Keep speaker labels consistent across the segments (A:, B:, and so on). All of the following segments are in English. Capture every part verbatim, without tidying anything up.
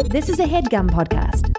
A: This is a HeadGum podcast.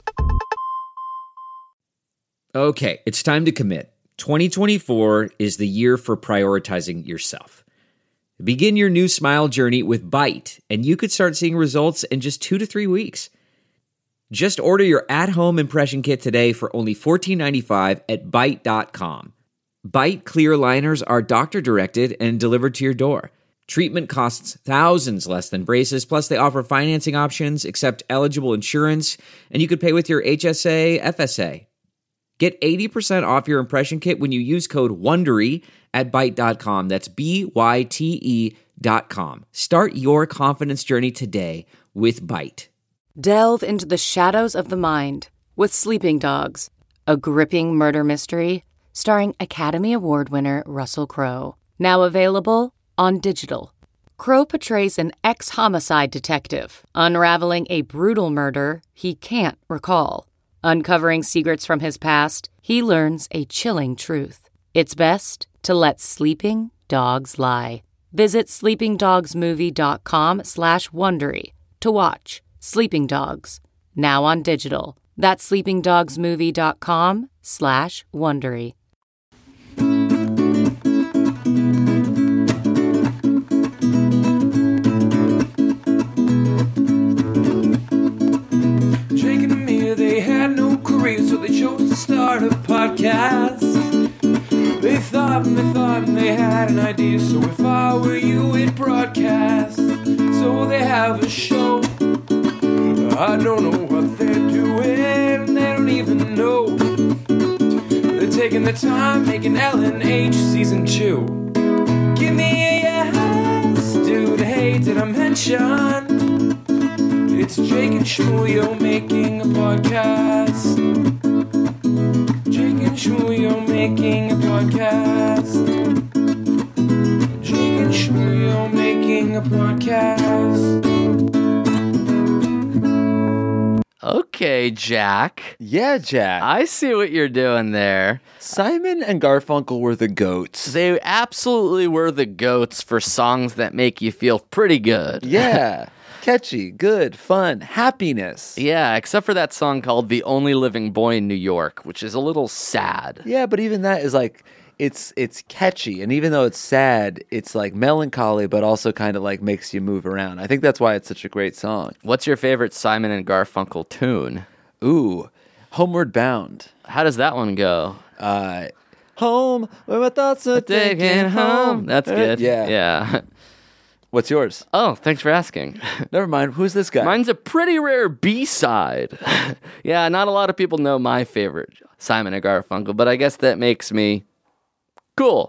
B: Okay, it's time to commit. twenty twenty-four is the year for prioritizing yourself. Begin your new smile journey with Byte, and you could start seeing results in just two to three weeks. Just order your at-home impression kit today for only fourteen ninety-five at byte dot com. Byte clear aligners are doctor-directed and delivered to your door. Treatment costs thousands less than braces, plus they offer financing options, accept eligible insurance, and you could pay with your H S A, F S A. Get eighty percent off your impression kit when you use code WONDERY at byte dot com. That's B Y T E dot com. Start your confidence journey today with Byte.
C: Delve into the shadows of the mind with Sleeping Dogs, a gripping murder mystery starring Academy Award winner Russell Crowe. Now available on digital. Crowe portrays an ex-homicide detective unraveling a brutal murder he can't recall. Uncovering secrets from his past, he learns a chilling truth. It's best to let sleeping dogs lie. Visit sleepingdogsmovie.com slash Wondery to watch Sleeping Dogs, now on digital. That's sleepingdogsmovie.com slash Wondery.
D: Jake and Amir, they had no career, so they chose to start a podcast. They thought and they thought and they had an idea, so if I were you, it'd broadcast. So they have a show. I don't know what they're doing, they don't even know. They're taking their time making L N H season two. Give me a yes, dude, hey, did I mention? It's Jake and Shmulio making a podcast. Jake and Shmulio making a podcast. Jake and Shmulio making a podcast.
E: Okay, Jack.
F: Yeah, Jack.
E: I see what you're doing there.
F: Simon and Garfunkel were the goats.
E: They absolutely were the goats for songs that make you feel pretty good.
F: Yeah. Catchy, good, fun, happiness.
E: Yeah, except for that song called The Only Living Boy in New York, which is a little sad.
F: Yeah, but even that is like, it's it's catchy. And even though it's sad, it's like melancholy, but also kind of like makes you move around. I think that's why it's such a great song.
E: What's your favorite Simon and Garfunkel tune?
F: Ooh, Homeward Bound.
E: How does that one go?
F: Uh, home, where my thoughts are taking home.
E: That's good.
F: Yeah.
E: Yeah.
F: What's yours?
E: Oh, thanks for asking.
F: Never mind. Who's this guy?
E: Mine's a pretty rare B-side. Yeah, not a lot of people know my favorite Simon and Garfunkel, but I guess that makes me cool.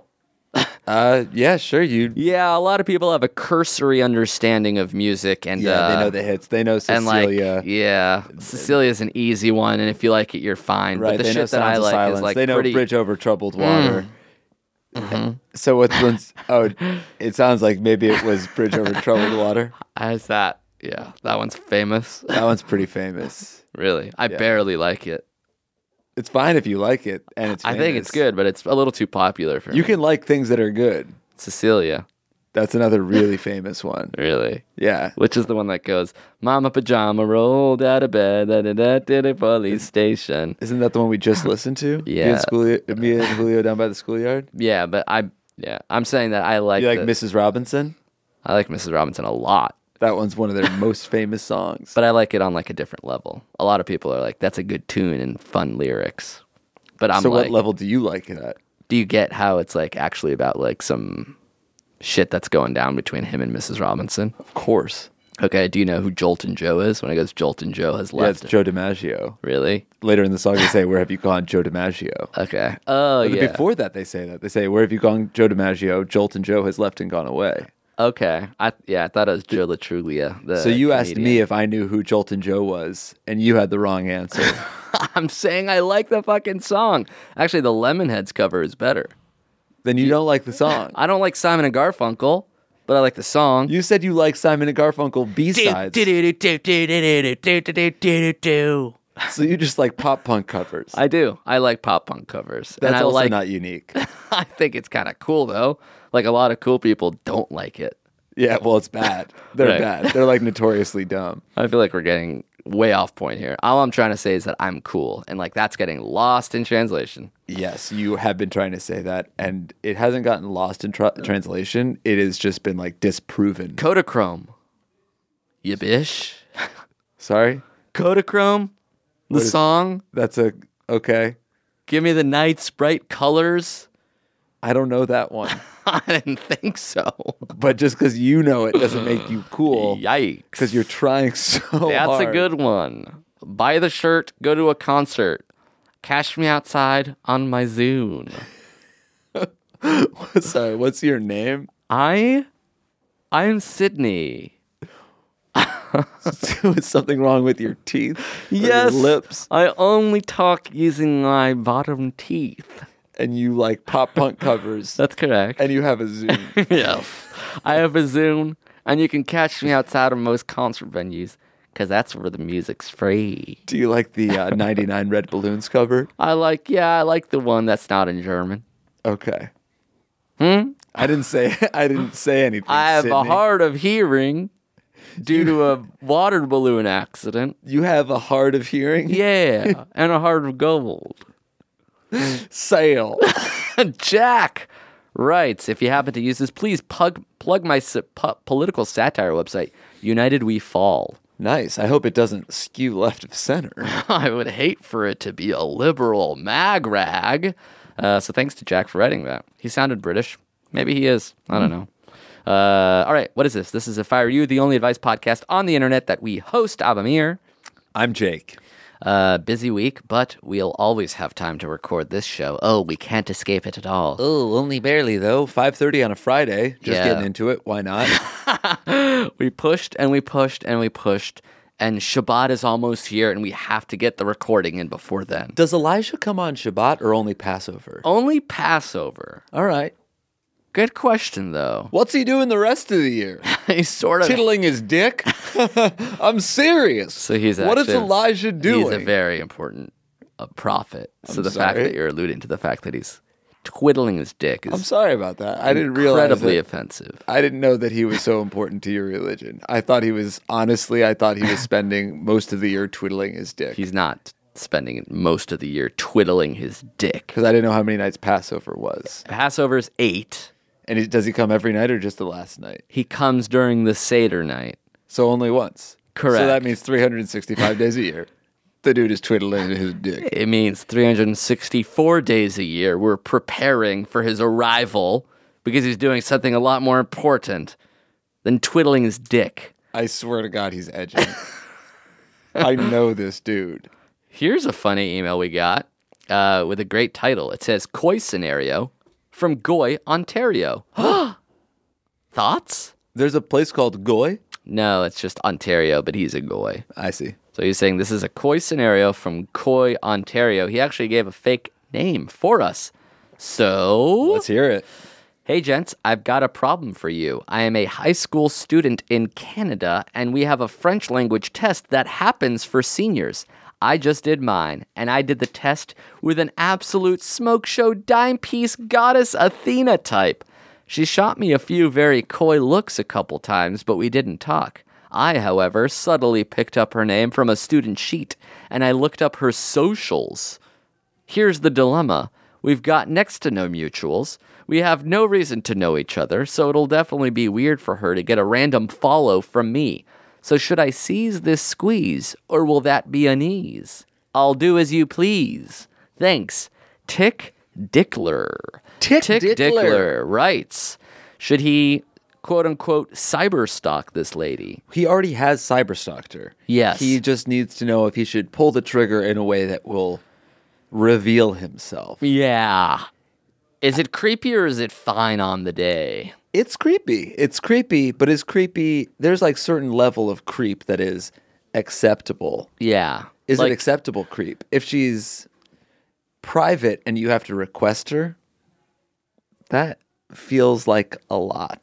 F: Uh, yeah, sure. You.
E: Yeah, a lot of people have a cursory understanding of music, and
F: Yeah,
E: uh,
F: they know the hits. They know
E: and like,
F: Cecilia.
E: yeah, Cecilia's an easy one, and if you like it, you're fine.
F: Right.
E: But the
F: They know
E: shit that I
F: Sounds of
E: like
F: Silence.
E: is like
F: they know
E: pretty.
F: Bridge Over Troubled Water.
E: Mm-hmm.
F: So what's one's? Oh, it sounds like maybe it was Bridge Over Troubled Water.
E: How's that? Yeah, that one's famous.
F: That one's pretty famous.
E: Really, I
F: Yeah.
E: barely like it.
F: It's fine if you like it, and it's.
E: I
F: Famous.
E: think it's good, but it's a little too popular for
F: You
E: me.
F: can like things that are good.
E: Cecilia,
F: That's another really famous one.
E: really.
F: Yeah.
E: Which is the one that goes, Mama Pajama rolled out of bed at a the police station.
F: Isn't that the one we just listened to? Me
E: Yeah.
F: and, Schoolia, me and Julio down by the schoolyard.
E: Yeah, but I, yeah, I'm saying that I like,
F: You like
E: the-
F: Missus Robinson?
E: I like Missus Robinson a lot,
F: That one's one of their most famous songs.
E: but I like it on like a different level. A lot of people are like, that's a good tune and fun lyrics. But I'm
F: so
E: like,
F: what level do you like it at?
E: do you get how it's like actually about like some shit that's going down between him and Missus Robinson?
F: Of course.
E: Okay, do you know who Joltin' Joe is? When it goes, Joltin' Joe has
F: Yeah,
E: left.
F: it's Joe DiMaggio.
E: Really?
F: Later in the song, they say, "Where have you gone, Joe DiMaggio?"
E: Okay. Oh,
F: But
E: yeah.
F: Before that, they say that. They say, "Where have you gone, Joe DiMaggio? Joltin' Joe has left and gone away."
E: Okay. I yeah, I thought it was Joe Latruglia. The
F: So you asked me
E: comedian.
F: if I knew who Joltin' Joe was, and you had the wrong answer.
E: I'm saying I like the fucking song. Actually, the Lemonheads cover is better.
F: Then you don't like the song.
E: I don't like Simon and Garfunkel, but I like the song.
F: You said you like Simon and Garfunkel B-sides. So you just like pop punk covers.
E: I do. I like pop punk covers.
F: That's
E: and I
F: also
E: like,
F: not unique.
E: I think it's kind of cool, though. Like, a lot of cool people don't like it.
F: Yeah, well, it's bad. They're
E: Right.
F: bad. They're like notoriously dumb.
E: I feel like we're getting way off point here. All I'm trying to say is that I'm cool, and like that's getting lost in translation.
F: Yes, you have been trying to say that, and it hasn't gotten lost in tra- translation. It has just been like disproven.
E: Kodachrome. Yibish.
F: Sorry?
E: Kodachrome. The
F: What is-
E: song.
F: That's a, okay.
E: Give me the night's bright colors.
F: I don't know that one.
E: I didn't think so.
F: But just because you know it doesn't make you cool.
E: Yikes.
F: Because you're trying so
E: That's
F: hard.
E: a good one. Buy the shirt, go to a concert. Cash me outside on my Zune.
F: Sorry, what's your name?
E: I, I'm Sydney.
F: Is something wrong with your teeth? Or
E: Yes.
F: Your lips?
E: I only talk using my bottom teeth.
F: And you like pop punk covers.
E: That's correct.
F: And you have a Zoom.
E: Yes. I have a Zune, and you can catch me outside of most concert venues, because that's where the music's free.
F: Do you like the uh, ninety-nine Red Balloons cover?
E: I like, yeah, I like the one that's not in German.
F: Okay.
E: Hmm?
F: I didn't say I didn't say anything.
E: I have a
F: Sydney.
E: hard of hearing due to a water balloon accident.
F: You have a hard of hearing?
E: Yeah, and a heart of gold.
F: Sale.
E: Jack writes, if you happen to use this, please plug, plug my sa- pu- political satire website, United We Fall.
F: Nice. I hope it doesn't skew left of center.
E: I would hate for it to be a liberal mag rag. Uh, so thanks to Jack for writing that. He sounded British. Maybe he is. I don't know. Uh, all right, what is this? This is If I Were You, the only advice podcast on the internet that we host. Abamir.
F: I'm Jake.
E: Uh, busy week, but we'll always have time to record this show. Oh, we can't escape it at all.
F: Oh, only barely though. five thirty on a Friday. Just
E: Yeah.
F: getting into it. Why not?
E: We pushed and we pushed and we pushed, and Shabbat is almost here, and we have to get the recording in before then.
F: Does Elijah come on Shabbat or only Passover?
E: Only Passover.
F: All right.
E: Good question, though.
F: What's he doing the rest of the year?
E: He's sort of...
F: Tiddling his dick? I'm serious.
E: So he's
F: What is
E: actually-
F: Elijah doing?
E: He's a very important uh, prophet. So
F: I'm
E: the fact
F: sorry.
E: that you're alluding to the fact that he's twiddling his dick is
F: I'm sorry about that. I didn't realize
E: incredibly
F: that.
E: offensive.
F: I didn't know that he was so important to your religion. I thought he was, honestly, I thought he was spending most of the year twiddling his dick.
E: He's not spending most of the year twiddling his dick.
F: Because I didn't know how many nights Passover was.
E: Passover's eight.
F: And he, does he come every night or just the last night?
E: He comes during the Seder night.
F: So only once.
E: Correct.
F: So that means three hundred sixty-five days a year. The dude is twiddling his dick.
E: It means three hundred sixty-four days a year. We're preparing for his arrival because he's doing something a lot more important than twiddling his dick.
F: I swear to God, he's edging. I know this dude.
E: Here's a funny email we got uh, with a great title. It says, Koi Scenario from Goy, Ontario. Thoughts?
F: There's a place called Goy.
E: No, it's just Ontario, but he's a Goy.
F: I see.
E: So he's saying this is a Koi Scenario from Koi, Ontario. He actually gave a fake name for us. So...
F: Let's hear it.
E: Hey, gents, I've got a problem for you. I am a high school student in Canada, and we have a French language test that happens for seniors. I just did mine, and I did the test with an absolute smoke show dime piece goddess Athena type. She shot me a few very coy looks a couple times, but we didn't talk. I, however, subtly picked up her name from a student sheet, and I looked up her socials. Here's the dilemma. We've got next to no mutuals. We have no reason to know each other, so it'll definitely be weird for her to get a random follow from me. So should I seize this squeeze, or will that be an ease? I'll do as you please. Thanks. Tick Dickler.
F: Tick
E: Dickler.
F: Dickler.
E: writes, should he, quote-unquote, cyberstalk this lady?
F: He already has cyberstalked her.
E: Yes.
F: He just needs to know if he should pull the trigger in a way that will reveal himself.
E: Yeah. Is it creepy or is it fine on the day?
F: It's creepy. It's creepy, but it's creepy. There's like certain level of creep that is acceptable.
E: Yeah.
F: Is
E: Like,
F: it acceptable creep? If she's private and you have to request her, that feels like a lot.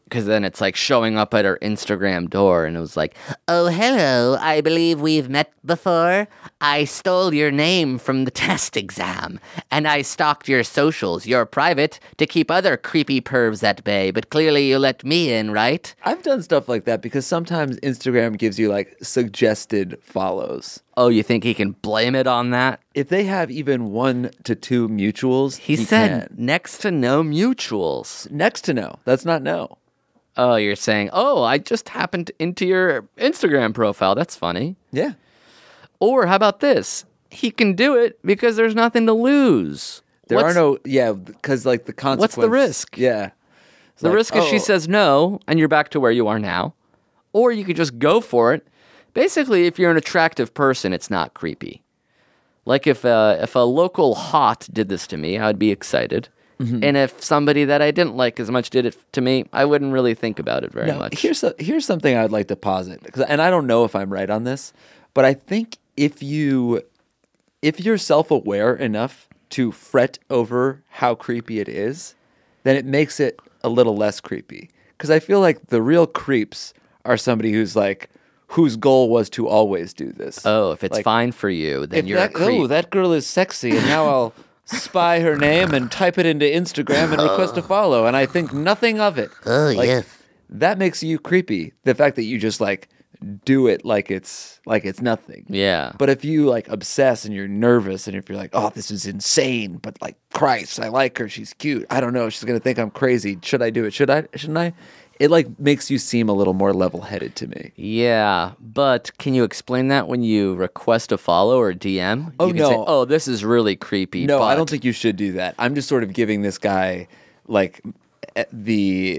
E: Because then it's like showing up at her Instagram door and it was like, oh, hello, I believe we've met before. I stole your name from the test exam and I stalked your socials. You're private to keep other creepy pervs at bay, but clearly you let me in, right?
F: I've done stuff like that because sometimes Instagram gives you like suggested follows.
E: Oh, you think he can blame it on that?
F: If they have even one to two mutuals,
E: He,
F: he
E: said
F: can.
E: next to no mutuals.
F: Next to no. That's not no.
E: Oh, you're saying, oh, I just happened into your Instagram profile. That's funny.
F: Yeah.
E: Or how about this? He can do it because there's nothing to lose.
F: There
E: What's-
F: are no, yeah, because like the consequence.
E: What's the risk?
F: Yeah. It's
E: The
F: like,
E: risk is she
F: oh,
E: says no, and you're back to where you are now. Or you could just go for it. Basically, if you're an attractive person, it's not creepy. Like if uh, if a local hot did this to me, I would be excited.
F: Mm-hmm.
E: And if somebody that I didn't like as much did it to me, I wouldn't really think about it very
F: No,
E: much.
F: here's a, here's something I'd like to posit, 'cause- and I don't know if I'm right on this, but I think if you if you're self-aware enough to fret over how creepy it is, then it makes it a little less creepy. Because I feel like the real creeps are somebody who's like whose goal was to always do this.
E: Oh, if it's
F: Like,
E: fine for you, then
F: if
E: you're
F: that,
E: a creep.
F: oh, that girl is sexy, and now I'll spy her name and type it into Instagram and request a follow, and I think nothing of it.
E: Oh,
F: Like,
E: yes.
F: that makes you creepy. The fact that you just like do it like it's like it's nothing.
E: Yeah.
F: But if you like obsess and you're nervous, and if you're like, oh, this is insane, but like Christ, I like her, she's cute. I don't know, she's gonna think I'm crazy. Should I do it? Should I? Shouldn't I? It like makes you seem a little more level-headed to me.
E: Yeah, but can you explain that when you request a follow or D M?
F: Oh,
E: you can say,
F: no.
E: oh, this is really creepy.
F: No, I
E: but-
F: don't think you should do that. I'm just sort of giving this guy like eh, the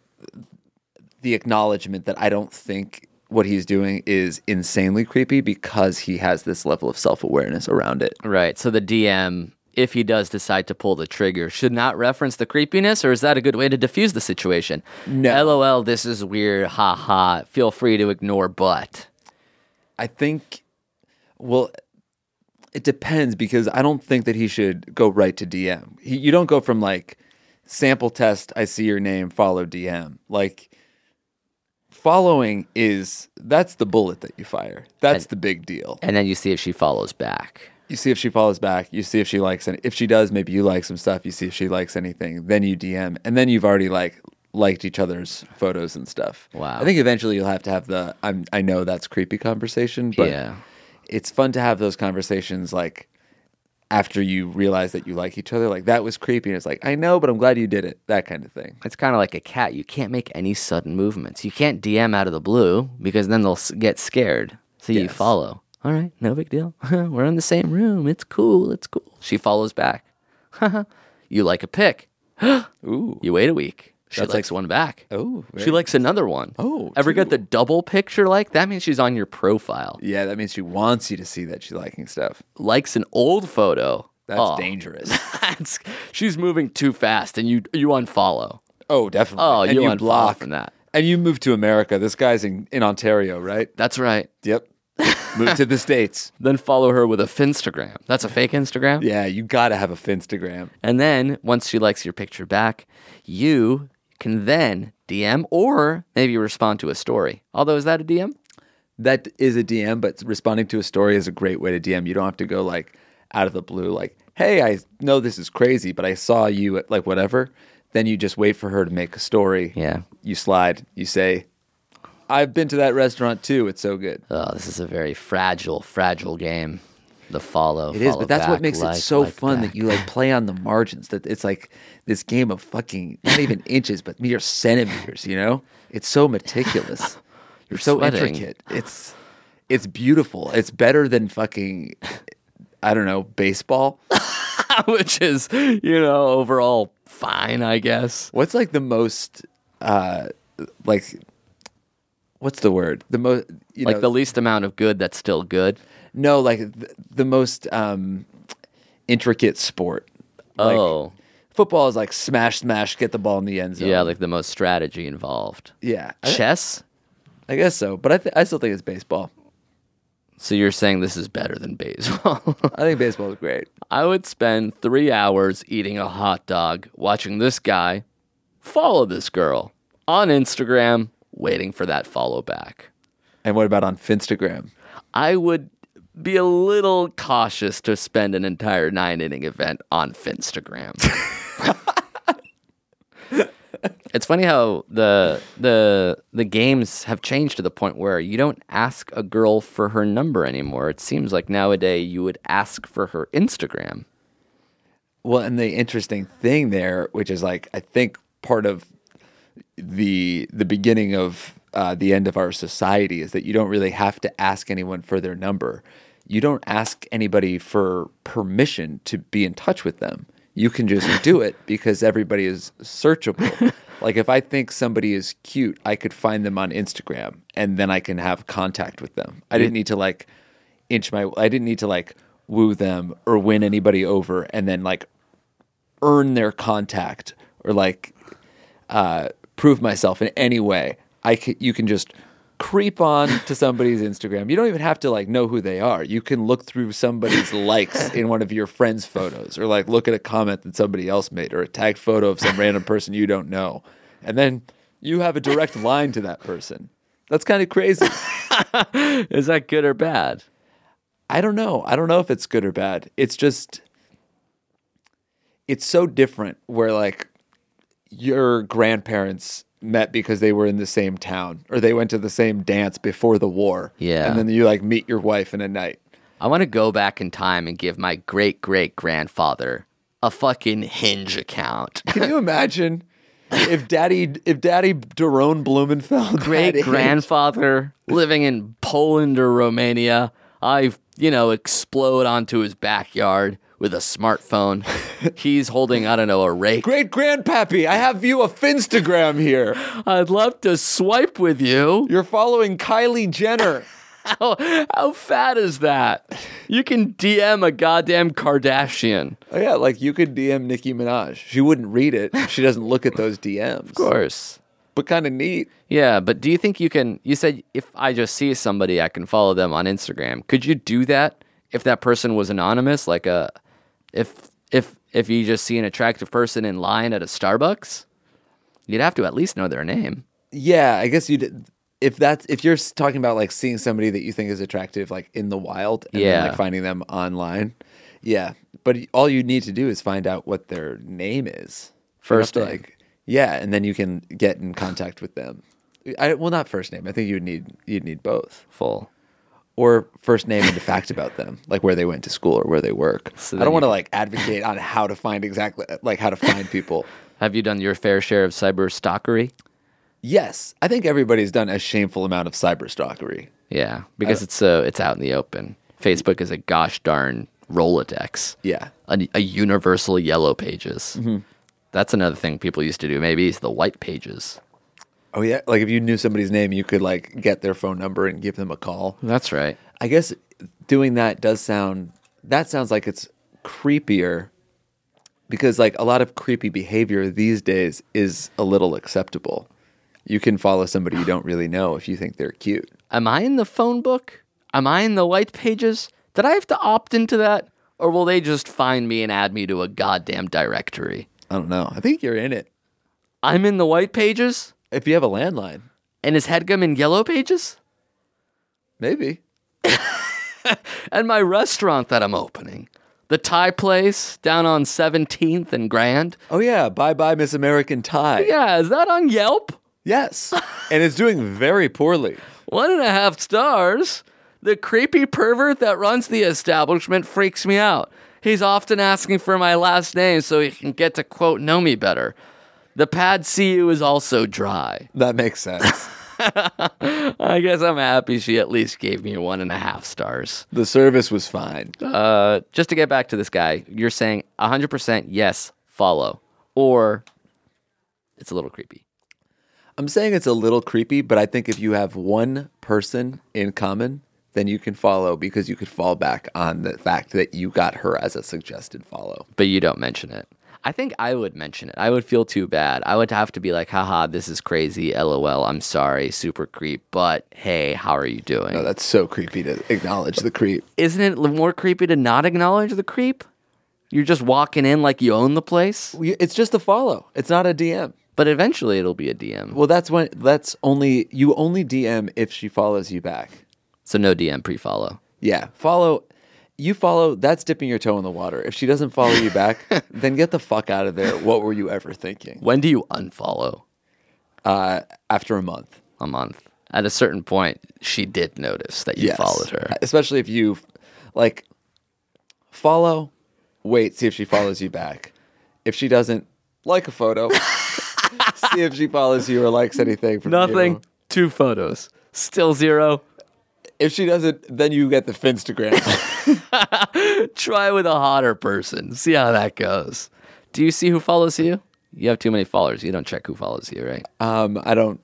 F: the acknowledgement that I don't think what he's doing is insanely creepy because he has this level of self-awareness around it.
E: Right. So the D M, if he does decide to pull the trigger, should not reference the creepiness, or is that a good way to diffuse the situation?
F: No.
E: LOL, this is weird. Ha ha. Feel free to ignore but.
F: I think, well, it depends because I don't think that he should go right to D M. He, you don't go from like sample test, I see your name, follow D M. Like following is, that's the bullet that you fire. That's the big deal.
E: And then you see if she follows back.
F: You see if she follows back. You see if she likes any. If she does, maybe you like some stuff. You see if she likes anything. Then you D M, and then you've already like liked each other's photos and stuff.
E: Wow.
F: I think eventually you'll have to have the I'm I know that's creepy conversation, but
E: Yeah.
F: it's fun to have those conversations like after you realize that you like each other. Like that was creepy, and it's like I know, but I'm glad you did it. That kind of thing.
E: It's kind of like a cat. You can't make any sudden movements. You can't D M out of the blue because then they'll s- get scared. So you
F: Yes.
E: follow. All right, no big deal. We're in the same room. It's cool. It's cool. She follows back. You like a pic.
F: Ooh.
E: You wait a week. She
F: That's
E: likes
F: like-
E: one back.
F: Oh,
E: She
F: very
E: likes another one.
F: Oh,
E: Ever get
F: two.
E: the double picture like? That means she's on your profile.
F: Yeah, that means she wants you to see that she's liking stuff.
E: Likes an old photo.
F: That's
E: Oh,
F: dangerous.
E: that's, she's moving too fast and you you unfollow.
F: Oh, definitely.
E: Oh,
F: and
E: you
F: you
E: unfollow
F: block
E: from that.
F: And you moved to America. This guy's in, in Ontario, right?
E: That's right.
F: Yep. Moved to the States.
E: Then follow her with a Finstagram. That's a fake Instagram.
F: Yeah, you got to have a Finstagram.
E: And then once she likes your picture back, you can then D M or maybe respond to a story. Although, is that a D M?
F: That is a D M, but responding to a story is a great way to D M. You don't have to go like out of the blue, like, hey, I know this is crazy, but I saw you at like whatever. Then you just wait for her to make a story.
E: Yeah.
F: You slide. You say, I've been to that restaurant too. It's so good.
E: Oh, this is a very fragile, fragile game. The follow.
F: It is,
E: follow
F: but that's what
E: back,
F: makes
E: like,
F: it so
E: like
F: fun
E: back.
F: that you like play on the margins. That it's like this game of fucking not even inches, but mere centimeters. You know, it's so meticulous. You're so
E: sweating.
F: intricate. It's it's beautiful. It's better than fucking I don't know baseball.
E: Which is, you know, overall fine, I guess.
F: What's like the most uh like what's the word? The most you
E: Like
F: know
E: the least amount of good that's still good.
F: no like the, the most um intricate sport. Like,
E: Oh.
F: football is like smash smash get the ball in the end zone.
E: Yeah, like the most strategy involved.
F: yeah. I,
E: Chess?
F: I guess so, but I th- I still think it's baseball.
E: So you're saying this is better than baseball?
F: I think baseball is great.
E: I would spend three hours eating a hot dog, watching this guy follow this girl on Instagram, waiting for that follow back.
F: And what about on Finstagram?
E: I would be a little cautious to spend an entire nine-inning event on Finstagram. It's funny how the the the games have changed to the point where you don't ask a girl for her number anymore. It seems like nowadays you would ask for her Instagram.
F: Well, and the interesting thing there, which is like I think part of the the beginning of uh, the end of our society, is that you don't really have to ask anyone for their number. You don't ask anybody for permission to be in touch with them. You can just do it because everybody is searchable. Like if I think somebody is cute, I could find them on Instagram and then I can have contact with them. I didn't need to like inch my, I didn't need to like woo them or win anybody over and then like earn their contact or like uh, prove myself in any way. I can, you can just creep on to somebody's Instagram. You don't even have to like know who they are. You can look through somebody's likes in one of your friends' photos or like look at a comment that somebody else made or a tagged photo of some random person you don't know. And then you have a direct line to that person. That's kind of crazy.
E: Is that good or bad?
F: I don't know. I don't know if it's good or bad. It's just, it's so different where like your grandparents met because they were in the same town or they went to the same dance before the war.
E: Yeah.
F: And then you like meet your wife in a night.
E: I want to go back in time and give my great great grandfather a fucking Hinge account.
F: Can you imagine if daddy if daddy Daron Blumenfeld
E: Great grandfather living in Poland or Romania, I, you know, explode onto his backyard with a smartphone. He's holding, I don't know, a rake.
F: Great grandpappy, I have you a Finstagram here.
E: I'd love to swipe with you.
F: You're following Kylie Jenner.
E: How, how fat is that? You can D M a goddamn Kardashian.
F: Oh yeah, like you could D M Nicki Minaj. She wouldn't read it. She doesn't look at those D Ms.
E: Of course.
F: But kind of neat.
E: Yeah, but do you think you can, you said if I just see somebody, I can follow them on Instagram. Could you do that if that person was anonymous? Like a, if, if, if you just see an attractive person in line at a Starbucks, you'd have to at least know their name.
F: Yeah, I guess you'd, if that's, if you're talking about like seeing somebody that you think is attractive, like in the wild and
E: yeah.
F: then like finding them online. Yeah. But all you need to do is find out what their name is.
E: First
F: to,
E: name.
F: like, yeah. And then you can get in contact with them. I, well, not first name. I think you'd need, you'd need both.
E: Full.
F: Or first name and a fact about them, like where they went to school or where they work.
E: So
F: I don't
E: you-
F: want to like advocate on how to find exactly, like how to find people.
E: Have you done your fair share of cyber stalkery?
F: Yes, I think everybody's done a shameful amount of cyber stalkery.
E: Yeah, because it's uh, it's out in the open. Facebook is a gosh darn Rolodex.
F: Yeah.
E: A, a universal yellow pages. Mm-hmm. That's another thing people used to do. Maybe it's the white pages.
F: Oh yeah, like if you knew somebody's name, you could like get their phone number and give them a call.
E: That's right.
F: I guess doing that does sound, that sounds like it's creepier because like a lot of creepy behavior these days is a little acceptable. You can follow somebody you don't really know if you think they're cute.
E: Am I in the phone book? Am I in the white pages? Did I have to opt into that? Or will they just find me and add me to a goddamn directory?
F: I don't know. I think you're in it.
E: I'm in the white pages?
F: If you have a landline,
E: And is Headgum in yellow pages?
F: maybe.
E: And my restaurant that I'm opening. The Thai place down on seventeenth and Grand.
F: Oh yeah, Bye Bye Miss American Thai.
E: Yeah, is that on Yelp?
F: Yes. And it's doing very poorly.
E: One and a half stars. The creepy pervert that runs the establishment freaks me out. He's often asking for my last name so he can get to, quote, know me better. The pad C U is also dry.
F: That makes sense.
E: I guess I'm happy she at least gave me one and a half stars.
F: The service was fine.
E: Uh, just to get back to this guy, you're saying one hundred percent yes, follow. Or it's a little creepy.
F: I'm saying it's a little creepy, but I think if you have one person in common, then you can follow because you could fall back on the fact that you got her as a suggested follow.
E: But you don't mention it. I think I would mention it. I would feel too bad. I would have to be like, haha, this is crazy. LOL, I'm sorry. Super creep. But hey, how are you doing?
F: No, that's so creepy to acknowledge the creep.
E: Isn't it more creepy to not acknowledge the creep? You're just walking in like you own the place.
F: It's just a follow. It's not a D M.
E: But eventually it'll be a D M.
F: Well, that's when that's only you only D M if she follows you back.
E: So no D M pre-follow.
F: Yeah, follow. You follow. That's dipping your toe in the water. If she doesn't follow you back, then get the fuck out of there. What were you ever thinking?
E: When do you unfollow?
F: Uh, after a month.
E: A month. At a certain point, she did notice that you
F: Yes.
E: followed her.
F: Especially if you, like, follow, wait, see if she follows you back. If she doesn't, like a photo. See if she follows you or likes anything from
E: Nothing.
F: you.
E: Two photos. Still zero.
F: If she doesn't, then you get the Finstagram.
E: Try with a hotter person. See how that goes. Do you see who follows you? You have too many followers. You don't check who follows you, right?
F: um, I don't,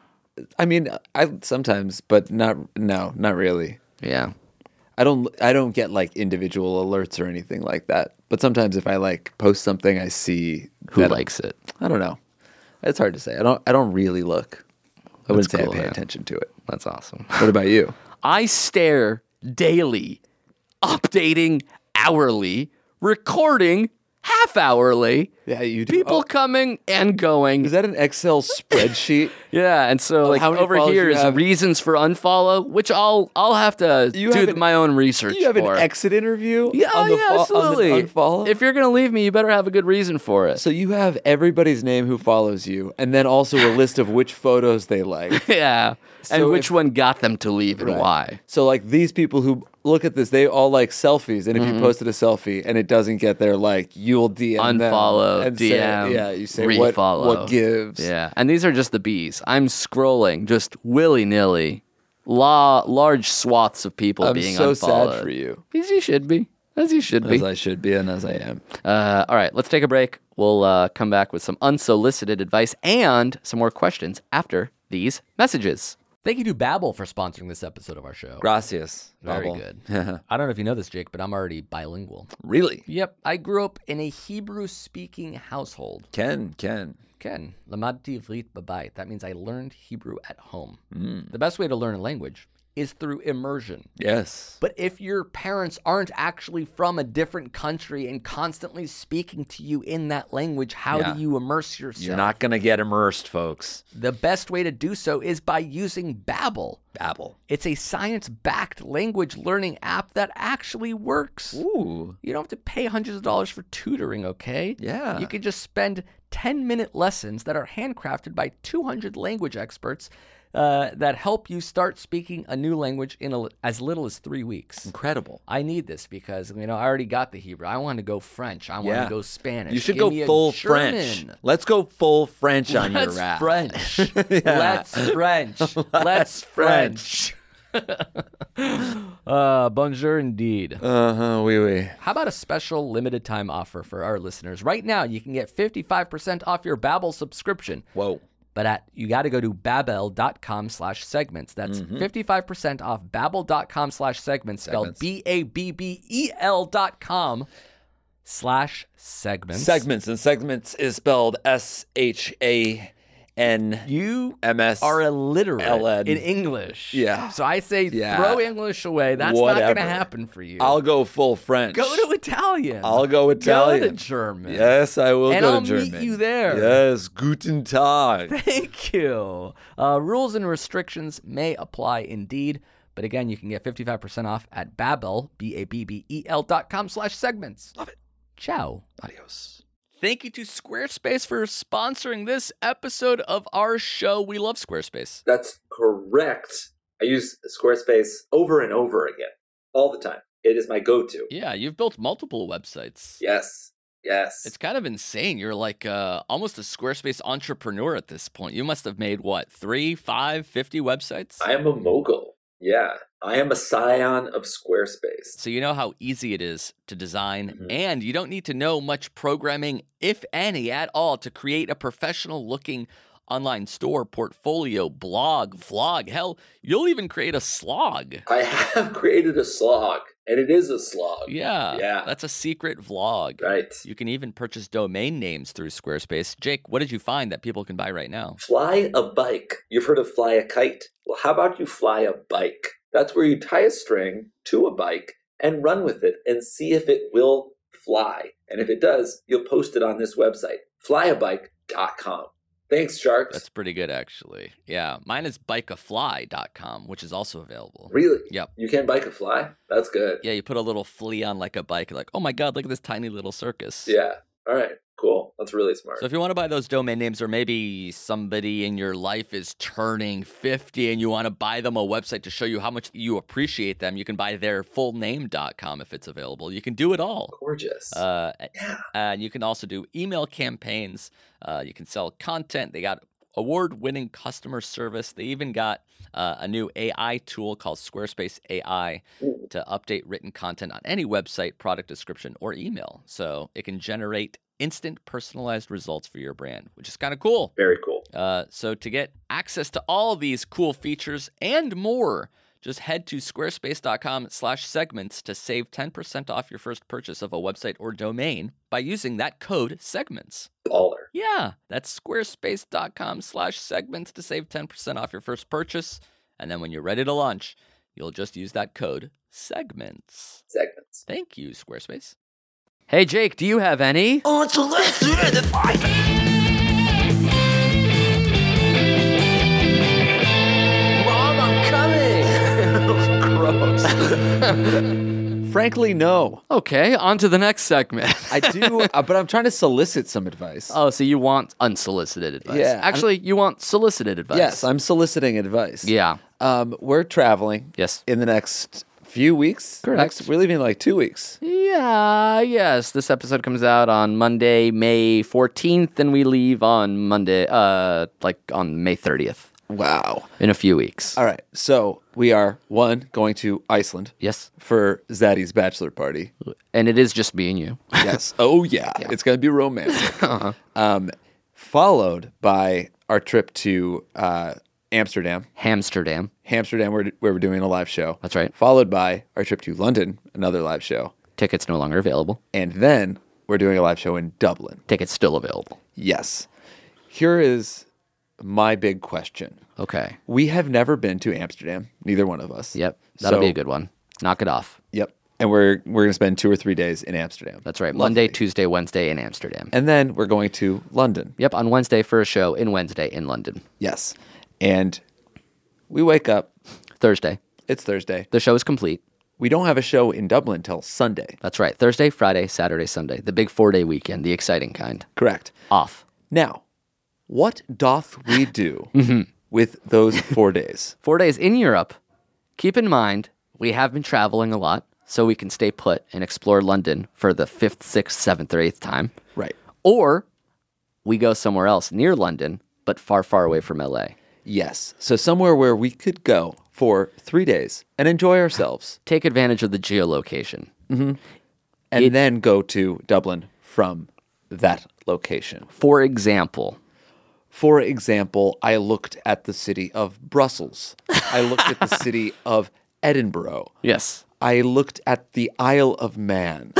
F: I mean, I sometimes, but not, no, not really.
E: Yeah.
F: I don't I don't get like individual alerts or anything like that. But sometimes if I like post something, I see
E: Who
F: that-
E: likes it?
F: I don't know. It's hard to say. I don't I don't really look. I wouldn't
E: That's
F: say
E: cool,
F: I pay
E: man.
F: attention to it.
E: That's awesome.
F: What about you?
E: I stare daily, updating hourly, recording half hourly.
F: Yeah, you do.
E: People
F: Oh,
E: coming and going.
F: is that an Excel spreadsheet?
E: Yeah, and so like
F: how many
E: over
F: followers
E: here
F: you
E: is
F: have?
E: reasons for unfollow, which I'll I'll have to
F: You
E: do
F: have an-
E: my own research
F: You have an
E: for.
F: exit interview
E: yeah,
F: on the,
E: yeah,
F: fo-
E: absolutely.
F: on the unfollow?
E: If you're gonna leave me, you better have a good reason for it.
F: So you have everybody's name who follows you, and then also a list of which photos they like.
E: yeah, and
F: So
E: which
F: if-
E: one got them to leave and
F: Right.
E: why?
F: So like these people who look at this, they all like selfies, and if
E: Mm-hmm.
F: you posted a selfie and it doesn't get there, like you'll D M them
E: Unfollow,
F: and
E: D M,
F: say, yeah, you say what
E: refollow.
F: what gives.
E: Yeah, and these are just the bees. I'm scrolling just willy nilly, La- large swaths of people
F: I'm
E: being
F: so
E: unfollowed.
F: sad for you,
E: As you should be, as you should be.
F: as I should be and as I am.
E: Uh, all right, let's take a break. We'll uh, come back with some unsolicited advice and some more questions after these messages. Thank you to Babbel for sponsoring this episode of our show.
F: Gracias.
E: Very
F: Babbel.
E: good. I don't know if you know this, Jake, but I'm already bilingual.
F: Really?
E: Yep, I grew up in a Hebrew-speaking household.
F: Ken, Ken.
E: Ken, lamadti ivrit b'bayit. That means I learned Hebrew at home. The best way to learn a language is through immersion.
F: Yes.
E: But if your parents aren't actually from a different country and constantly speaking to you in that language, how
F: Yeah.
E: do you immerse yourself?
F: You're not going to get immersed, folks.
E: The best way to do so is by using Babbel.
F: Babbel.
E: It's a science-backed language learning app that actually works.
F: Ooh.
E: You don't have to pay hundreds of dollars for tutoring, okay?
F: Yeah.
E: You could just spend ten-minute lessons that are handcrafted by two hundred language experts uh, that help you start speaking a new language in a, as little as three weeks.
F: Incredible.
E: I need this because, you know, I already got the Hebrew. I want to go French. I want
F: Yeah.
E: to go Spanish.
F: You should
E: Give
F: go
E: me a
F: full
E: German.
F: French. Let's go full French on
E: Let's
F: your app.
E: French. Let's French. Let's French. uh, bonjour indeed.
F: Uh-huh, oui, oui.
E: How about a special limited time offer for our listeners? Right now, you can get fifty-five percent off your Babbel subscription.
F: Whoa.
E: But at you got to go to babbel.com slash segments. That's fifty-five percent off babbel.com slash segments, spelled
F: Segments.
E: B A B B E L dot com slash segments.
F: Segments, and segments is spelled S H A N
E: You
F: M S.
E: are illiterate
F: L N.
E: in English.
F: Yeah.
E: So I say
F: Yeah.
E: throw English away. That's not
F: Whatever.
E: going to happen for you.
F: I'll go full French.
E: go to Italian.
F: I'll go Italian.
E: Go to German.
F: Yes, I will
E: And
F: go
E: I'll
F: to
E: meet
F: German.
E: you there.
F: Yes, guten Tag.
E: Thank you. Uh, rules and restrictions may apply indeed. But again, you can get fifty-five percent off at Babbel, B A B B E L dot com slash segments. Love it. Ciao.
F: Adios.
E: Thank you to Squarespace for sponsoring this episode of our show. We love Squarespace.
G: That's correct. I use Squarespace over and over again, all the time. It is my go-to.
E: Yeah, you've built multiple websites.
G: Yes, yes.
E: It's kind of insane. You're like uh, almost a Squarespace entrepreneur at this point. You must have made, what, three, five, fifty websites?
G: I am a mogul. Yeah, I am a scion of Squarespace.
E: So you know how easy it is to design,
G: Mhm.
E: and you don't need to know much programming, if any, at all, to create a professional-looking online store, portfolio, blog, vlog. Hell, you'll even create a slog.
G: I have created a slog, and it is a slog.
E: Yeah,
G: Yeah.
E: that's a secret vlog.
G: Right.
E: You can even purchase domain names through Squarespace. Jake, what did you find that people can buy right now?
G: Fly a bike. You've heard of fly a kite? Well, how about you fly a bike? That's where you tie a string to a bike and run with it and see if it will fly. And if it does, you'll post it on this website, fly a bike dot com. Thanks, Sharks.
E: That's pretty good, actually. Yeah, mine is bike a fly dot com, which is also available.
G: Really?
E: Yep.
G: You can bike a fly? That's good.
E: Yeah, you put a little flea on like a bike. You're like, oh my God, look at this tiny little circus.
G: Yeah. All right. Cool. That's really smart.
E: So if you want to buy those domain names, or maybe somebody in your life is turning fifty and you want to buy them a website to show you how much you appreciate them, you can buy their full name dot com if it's available. You can do it all.
G: Gorgeous.
E: Uh,
G: yeah.
E: And you can also do email campaigns. Uh, you can sell content. They got award-winning customer service. They even got uh, a new A I tool called Squarespace A I
G: Ooh.
E: to update written content on any website, product description, or email. So it can generate instant personalized results for your brand, which is kind of cool.
G: Very cool.
E: Uh, so to get access to all these cool features and more, just head to squarespace.com slash segments to save ten percent off your first purchase of a website or domain by using that code segments.
G: Baller.
E: Yeah, that's squarespace.com slash segments to save ten percent off your first purchase. And then when you're ready to launch, you'll just use that code segments.
G: Segments.
E: Thank you, Squarespace. Hey, Jake, do you have any?
D: Oh, so let's do the fight.
E: Mom, I'm coming.
F: Gross. Frankly, no.
E: Okay, on to the next segment.
F: I do, uh, but I'm trying to solicit some advice.
E: Oh, so you want unsolicited advice?
F: Yeah,
E: Actually, you want solicited advice.
F: Yes, I'm soliciting advice.
E: Yeah.
F: Um, we're traveling.
E: Yes.
F: In the next few weeks.
E: Correct.
F: Next, we're leaving in like two weeks.
E: Yeah, yes. This episode comes out on Monday, May fourteenth, and we leave on Monday, uh, like on May thirtieth.
F: Wow.
E: In a few weeks.
F: All right. So we are, one, going to Iceland
E: Yes.
F: for Zaddy's bachelor party.
E: And it is just me and you.
F: Yes. Oh, yeah. It's going to be romantic. uh-huh. um, followed by our trip to uh, Amsterdam.
E: Hamsterdam.
F: Amsterdam, where, where we're doing a live show.
E: That's right.
F: Followed by our trip to London, another live show.
E: Tickets no longer available.
F: And then we're doing a live show in Dublin.
E: Tickets still available.
F: Yes. Here is my big question.
E: Okay.
F: We have never been to Amsterdam, neither one of us.
E: Yep. That'll
F: So-
E: be a good one. Knock it off.
F: Yep. And we're we're going to spend two or three days in Amsterdam.
E: That's right.
F: Lovely.
E: Monday, Tuesday, Wednesday in Amsterdam.
F: And then we're going to London.
E: Yep. On Wednesday for a show, in Wednesday in London.
F: Yes. And we wake up.
E: Thursday.
F: It's Thursday.
E: The show is complete.
F: We don't have a show in Dublin till Sunday.
E: That's right. Thursday, Friday, Saturday, Sunday. The big four-day weekend, the exciting kind.
F: Correct.
E: Off.
F: Now, what doth we do with those four days?
E: Four days in Europe. Keep in mind, we have been traveling a lot, so we can stay put and explore London for the fifth, sixth, seventh, or eighth time.
F: Right.
E: Or we go somewhere else near London, but far, far away from L A.
F: Yes. So somewhere where we could go for three days and enjoy ourselves.
E: Take advantage of the geolocation.
F: And
E: It-
F: then go to Dublin from that location.
E: For example,
F: For example, I looked at the city of Brussels. I looked at the city of Edinburgh.
E: yes.
F: I looked at the Isle of Man.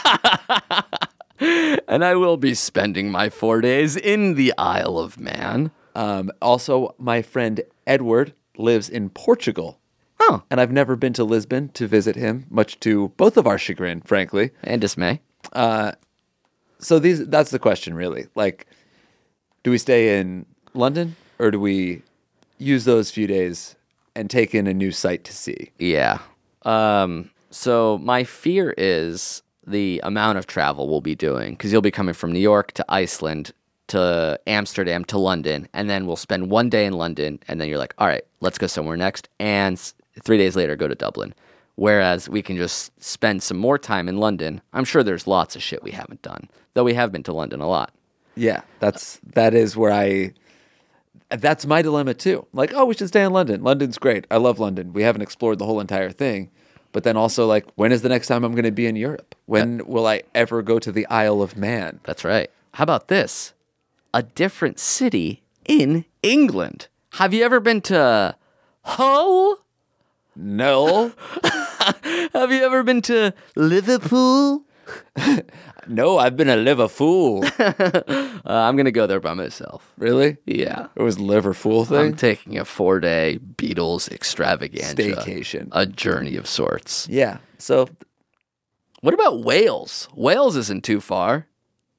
E: And I will be spending my four days in the Isle of Man.
F: Um, also, my friend Edward lives in Portugal.
E: Oh.
F: And I've never been to Lisbon to visit him, much to both of our chagrin, frankly.
E: And dismay.
F: So these that's the question, really. Like, do we stay in London or do we use those few days and take in a new sight to see?
E: Yeah. Um, so my fear is the amount of travel we'll be doing, because you'll be coming from New York to Iceland to Amsterdam to London, and then we'll spend one day in London, and then you're like, all right, let's go somewhere next, and s- three days later go to Dublin. Whereas we can just spend some more time in London. I'm sure there's lots of shit we haven't done, though we have been to London a lot.
F: Yeah, that's that is where I that's my dilemma too. Like, oh, we should stay in London. London's great. I love London. We haven't explored the whole entire thing. But then also, like, when is the next time I'm going to be in Europe? When will I ever go to the Isle of Man?
E: That's right. How about this? A different city in England. Have you ever been to Hull?
F: No.
E: Have you ever been to Liverpool?
F: No, I've been a Liverpool.
E: Uh, I'm going to go there by myself.
F: Really?
E: Yeah.
F: It was Liverpool
E: I'm
F: thing?
E: taking a four-day Beatles extravaganza.
F: Staycation.
E: A journey of sorts.
F: Yeah. So,
E: What about Wales? Wales isn't too far.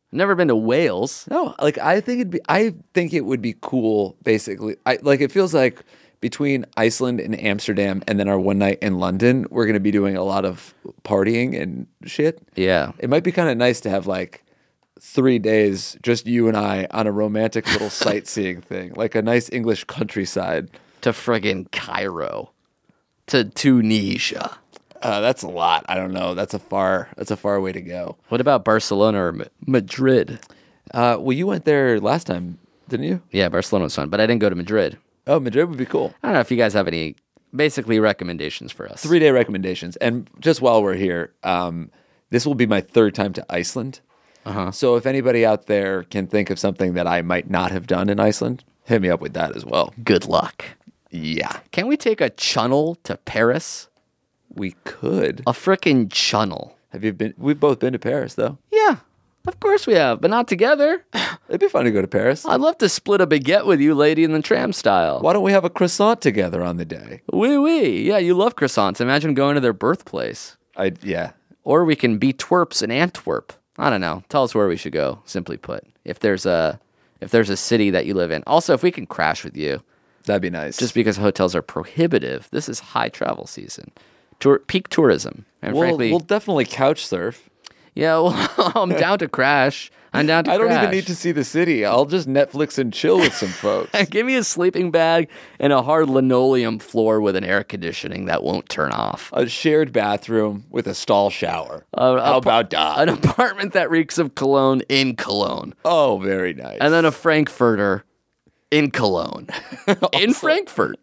E: Never been to Wales.
F: No, like I think it'd be. I think it would be cool. Basically, I like. It feels like between Iceland and Amsterdam, and then our one night in London, we're going to be doing a lot of partying and shit.
E: Yeah.
F: It might be kind of nice to have like three days, just you and I, on a romantic little sightseeing thing, like a nice English countryside.
E: To friggin' Cairo. To Tunisia.
F: Uh, that's a lot. I don't know. That's a far. That's a far way to go.
E: What about Barcelona or Ma- Madrid?
F: Uh, well, you went there last time, didn't you?
E: Yeah, Barcelona was fun, but I didn't go to Madrid.
F: Oh, Madrid would be cool.
E: I don't know if you guys have any basically recommendations for us.
F: Three day recommendations. And just while we're here, um, this will be my third time to Iceland.
E: Uh-huh.
F: So if anybody out there can think of something that I might not have done in Iceland, hit me up with that as well.
E: Good luck.
F: Yeah,
E: Can we take a chunnel to Paris?
F: we could.
E: A frickin' chunnel.
F: Have you been? We've both been to Paris, though.
E: Yeah, of course we have, but not together.
F: It'd be fun to go to Paris.
E: I'd love to split a baguette with you, Lady in the Tram style.
F: Why don't we have a croissant together on the day?
E: Wee wee. Yeah, you love croissants. Imagine going to their birthplace.
F: I yeah.
E: Or we can be twerps in Antwerp. I don't know. Tell us where we should go, simply put. If there's a if there's a city that you live in. Also, if we can crash with you.
F: That'd be nice.
E: Just because hotels are prohibitive, this is high travel season. Tour, peak tourism. And
F: we'll,
E: frankly,
F: we'll definitely couch surf.
E: yeah, well, I'm down to crash. I'm down to
F: I don't
E: crash.
F: even need to see the city. I'll just Netflix and chill with some folks.
E: Give me a sleeping bag and a hard linoleum floor with an air conditioning that won't turn off.
F: A shared bathroom with a stall shower.
E: Uh,
F: How
E: a-
F: about that?
E: An apartment that reeks of cologne in Cologne.
F: Oh, very nice.
E: And then a Frankfurter in Cologne. in Frankfurt.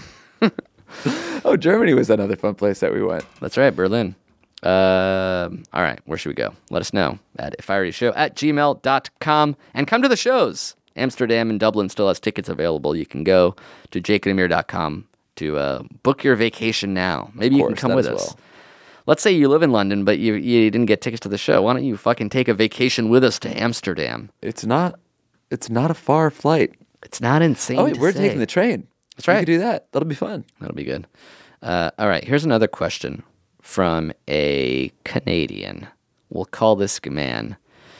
F: oh, Germany was another fun place that we went.
E: That's right, Berlin. Um, all right, where should we go? Let us know at if I already show at gmail dot com and come to the shows. Amsterdam and Dublin still has tickets available. You can go to jake and amir dot com to uh, book your vacation now. Maybe you can
F: course,
E: come
F: that
E: with
F: as
E: us.
F: well.
E: Let's say you live in London, but you you didn't get tickets to the show. Why don't you fucking take a vacation with us to Amsterdam?
F: It's not. It's not a far flight.
E: It's not insane.
F: Oh, wait,
E: to
F: we're
E: say.
F: taking the train.
E: That's right.
F: We could do that. That'll be fun.
E: That'll be good. Uh, all right, here's another question from a Canadian. We'll call this man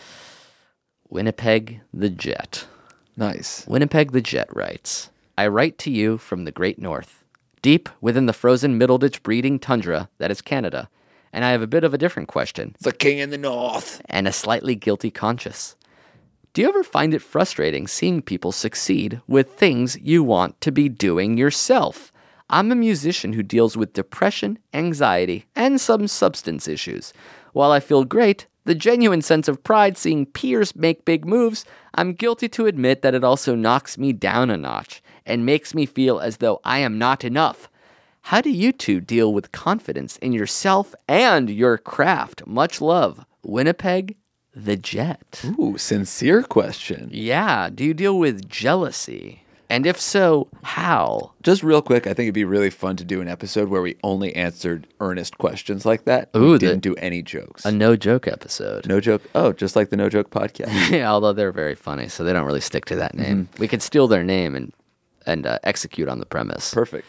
E: Winnipeg the Jet.
F: Nice.
E: Winnipeg the Jet writes, I write to you from the Great North, deep within the frozen Middleditch breeding tundra that is Canada, and I have a bit of a different question
F: The king in the north.
E: and a slightly guilty conscience. Do you ever find it frustrating seeing people succeed with things you want to be doing yourself? I'm a musician who deals with depression, anxiety, and some substance issues. While I feel great, the genuine sense of pride seeing peers make big moves, I'm guilty to admit that it also knocks me down a notch and makes me feel as though I am not enough. How do you two deal with confidence in yourself and your craft? Much love, Winnipeg the Jet.
F: Ooh, sincere question.
E: Yeah, do you deal with jealousy? And if so, how?
F: Just real quick, I think it'd be really fun to do an episode where we only answered earnest questions like that.
E: Ooh,
F: we
E: the-
F: didn't do any jokes.
E: A no-joke episode.
F: no joke. Oh, just like the No Joke podcast.
E: Yeah, although they're very funny, so they don't really stick to that name. We could steal their name and and uh, execute on the premise.
F: Perfect.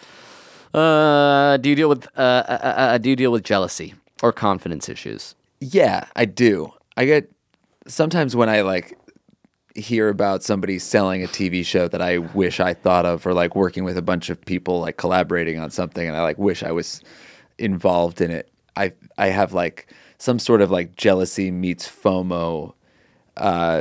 E: Uh, do you deal with uh, uh, uh, do you deal with jealousy or confidence issues?
F: Yeah, I do. I get sometimes when I like hear about somebody selling a T V show that I wish I thought of, or like working with a bunch of people like collaborating on something, and I like wish I was involved in it. I I have like some sort of like jealousy meets FOMO uh,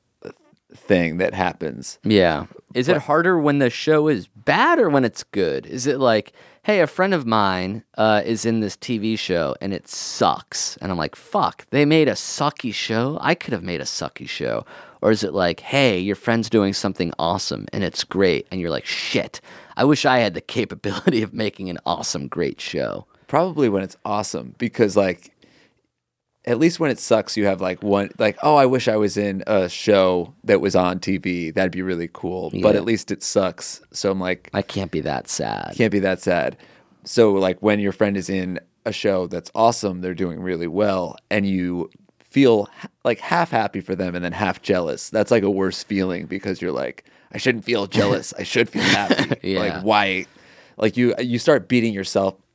F: thing that happens.
E: Yeah. Is it harder when the show is bad or when it's good? Is it like, hey, a friend of mine uh, is in this T V show and it sucks. And I'm like, fuck, they made a sucky show? I could have made a sucky show. Or is it like, hey, your friend's doing something awesome and it's great. And you're like, shit, I wish I had the capability of making an awesome, great show.
F: Probably when it's awesome, because like at least when it sucks, you have like one like, oh, I wish I was in a show that was on T V. That'd be really cool. But
E: Yeah.
F: at least it sucks. So I'm like,
E: I can't be that sad.
F: can't be that sad. So like when your friend is in a show that's awesome, they're doing really well, and you feel h- like half happy for them and then half jealous. That's like a worse feeling, because you're like, I shouldn't feel jealous. I should feel happy.
E: Yeah.
F: Like why? Like you you start beating yourself